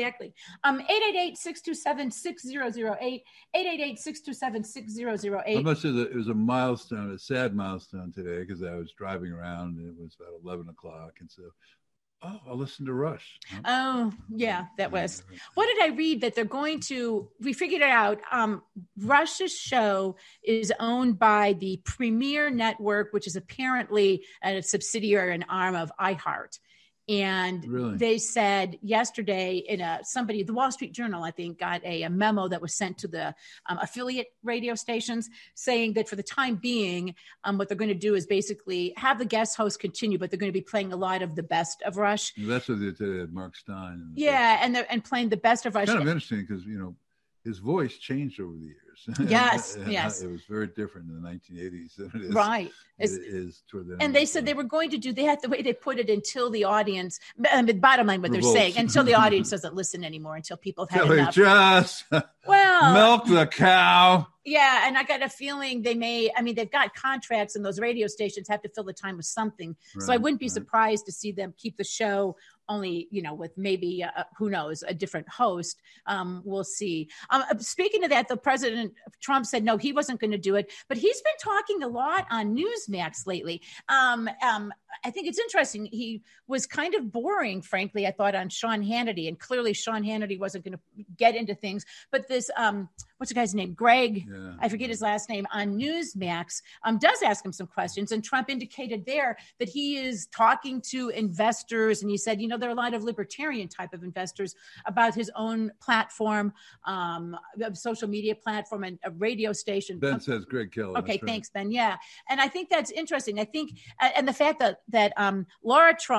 888-627-6008. 888-627-6008. I must say that it was a milestone, a sad milestone today because I was driving around and it was about 11 o'clock. And so, I'll listen to Rush. Oh, yeah, that was. What did I read? That they're going to, we figured it out. Rush's show is owned by the Premier Network, which is apparently a subsidiary and arm of iHeart. And really? They said yesterday the Wall Street Journal, I think, got a memo that was sent to the affiliate radio stations saying that for the time being, what they're going to do is basically have the guest host continue, but they're going to be playing a lot of the best of Rush. That's what they did at Mark Stein. Yeah, and playing the best of Rush. Kind of interesting because, his voice changed over the years. Yes. It was very different in the 1980s than it is. Right. It is toward the end. And they said they were going to do, they had the way they put it until the audience, bottom line, what they're saying, until the audience doesn't listen anymore, until people have had enough. Just milk the cow. Yeah, and I got a feeling they've got contracts and those radio stations have to fill the time with something. Right, so I wouldn't be surprised to see them keep the show only, with maybe, who knows, a different host. We'll see. Speaking of that, the President Trump said, no, he wasn't going to do it, but he's been talking a lot on Newsmax lately. I think it's interesting. He was kind of boring, frankly, I thought, on Sean Hannity, and clearly Sean Hannity wasn't going to get into things, but this, what's the guy's name? Greg, I forget his last name, on Newsmax, does ask him some questions. And Trump indicated there that he is talking to investors. And he said, there are a lot of libertarian type of investors about his own platform, social media platform and a radio station. Ben says Greg Keller. Okay, thanks, Ben. Yeah. And I think that's interesting. I think, and the fact that Laura Trump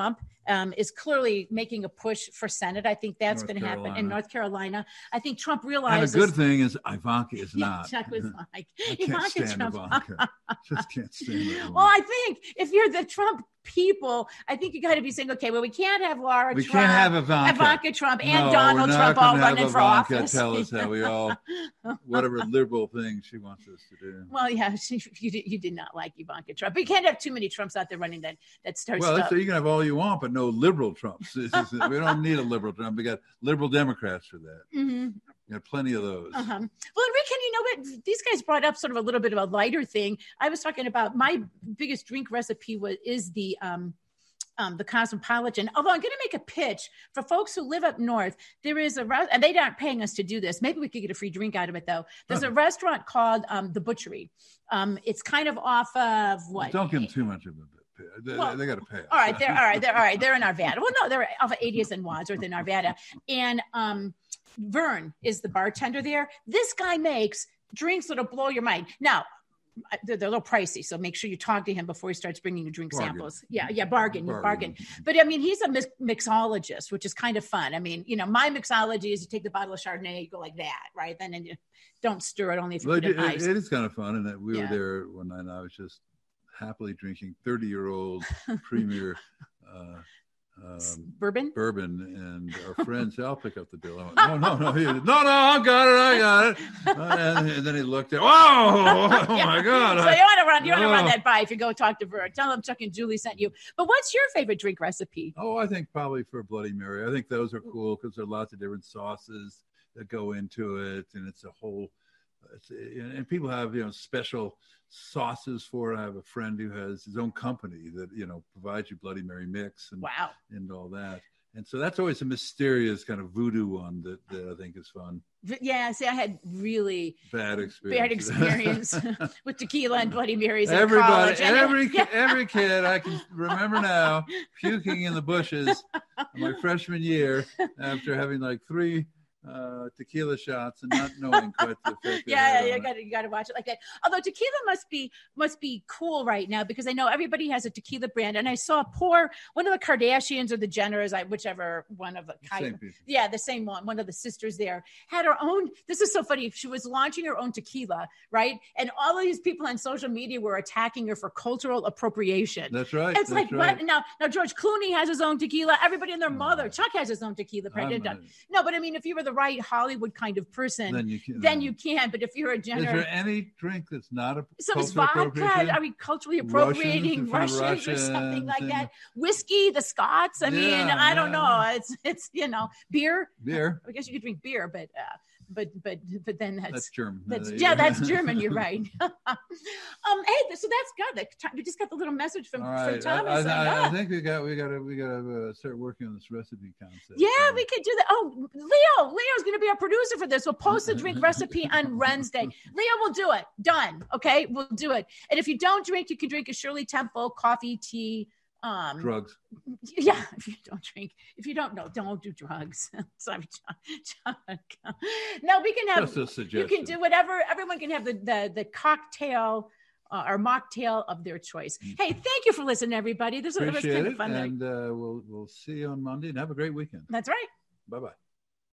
is clearly making a push for Senate. I think that's going to happen in North Carolina. I think Trump realizes. And the good thing is Ivanka is not. Chuck was like, I can't stand Ivanka. Just can't stand it. Well, I think if you're the Trump people, I think you got to be saying, okay, well, we can't have Laura Trump. We can't have Ivanka Trump and Donald Trump all running for office. Tell us how we all, whatever liberal thing she wants us to do. Well, yeah, you did not like Ivanka Trump. But you can't have too many Trumps out there running that starts. Well, so you can have all you want, but no liberal Trumps. We don't need a liberal Trump. We got liberal Democrats for that. Mm-hmm. We got plenty of those. Well, Enrique, you know what? These guys brought up sort of a little bit of a lighter thing. I was talking about my biggest drink recipe is the Cosmopolitan. Although I'm going to make a pitch for folks who live up north. There is and they aren't paying us to do this. Maybe we could get a free drink out of it, though. There's a restaurant called The Butchery. It's kind of off of what? Don't give them too much of a bit. They got to pay us. All right, they're in Arvada. Well, no, they're off of 80th and Wadsworth in Arvada. And Vern is the bartender there. This guy makes drinks that'll blow your mind. Now, they're a little pricey, so make sure you talk to him before he starts bringing you drink samples. Yeah, bargain. But I mean, he's a mixologist, which is kind of fun. I mean, my mixology is you take the bottle of Chardonnay, you go like that, right? Then you don't stir it, only if you put it in ice. It is kind of fun, and we were there one night, and I was just happily drinking 30-year-old Premier bourbon, and our friend said, "I'll pick up the bill." I went, no, I got it. And then he looked at, oh my God! So you want to run that by if you go talk to Vern. Tell him Chuck and Julie sent you. But what's your favorite drink recipe? Oh, I think probably for Bloody Mary. I think those are cool because there are lots of different sauces that go into it, and it's a whole. And people have special sauces for it. I have a friend who has his own company that provides you Bloody Mary mix and all that. And so that's always a mysterious kind of voodoo one that I think is fun. Yeah, see, I had really bad experience with tequila and Bloody Marys in college. Every kid I can remember now puking in the bushes in my freshman year after having like 3 tequila shots and not knowing quite the effect. You got to watch it like that. Although tequila must be cool right now because I know everybody has a tequila brand, and I saw one of the Kardashians or the Jenners, whichever one of the the same one of the sisters there had her own. This is so funny. She was launching her own tequila, right? And all of these people on social media were attacking her for cultural appropriation. That's right. It's like right. Now George Clooney has his own tequila. Everybody and their mother. Chuck has his own tequila. No, but I mean, if you were the right Hollywood kind of person, then you can. But if you're a Jenner, is there any drink that's not a vodka? I mean, culturally appropriating Russians or something like that. Whiskey, the Scots. I mean, I don't know. It's beer. I guess you could drink beer, but then that's German. That's German. You're right. Hey, so that's good. We just got the little message from Thomas. I think we got to start working on this recipe concept. Yeah, we could do that. Oh, Leo's going to be our producer for this. We'll post the drink recipe on Wednesday. Leo will do it. Done. Okay, we'll do it. And if you don't drink, you can drink a Shirley Temple coffee, tea. Drugs. Yeah, if you don't drink, don't do drugs. Sorry, John. No, we can have. Just a suggestion. You can do whatever. Everyone can have the cocktail or mocktail of their choice. Hey, thank you for listening, everybody. This was kind of fun. And we'll see you on Monday, and have a great weekend. That's right. Bye-bye.